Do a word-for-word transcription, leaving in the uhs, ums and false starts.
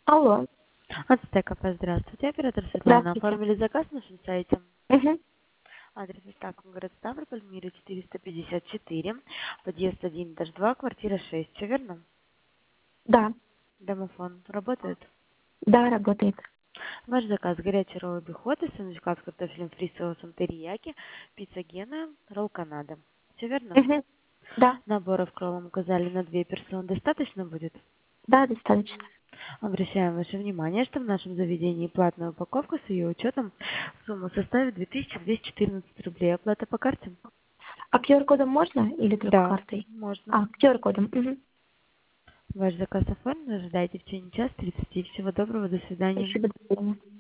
Алло, От Стекопа, здравствуйте. Оператор Светлана. здравствуйте. Оформили заказ на нашем сайте. Мгм. Адрес доставки город Ставрополь, мира четыреста пятьдесят четыре, подъезд один, этаж два, квартира шесть. Все верно? Да, Домофон работает? да, работает. Ваш заказ: горячий ролл обихода, сэндвичка с картофелем фри с соусом терияки, пицца Гена, ролл Канада. Все верно? Мгм. Да, Наборов кроллом указали на две персоны. Достаточно будет? да, достаточно. Обращаем ваше внимание, что в нашем заведении платная упаковка с ее учетом сумма составит две тысячи двести четырнадцать рублей. Оплата по карте? А Q R-кодом можно или только Да, картой? можно. А, Q R-кодом. Мгм. Ваш заказ оформлен. Ожидайте в течение часа тридцати. Всего доброго. До свидания. Спасибо, до свидания.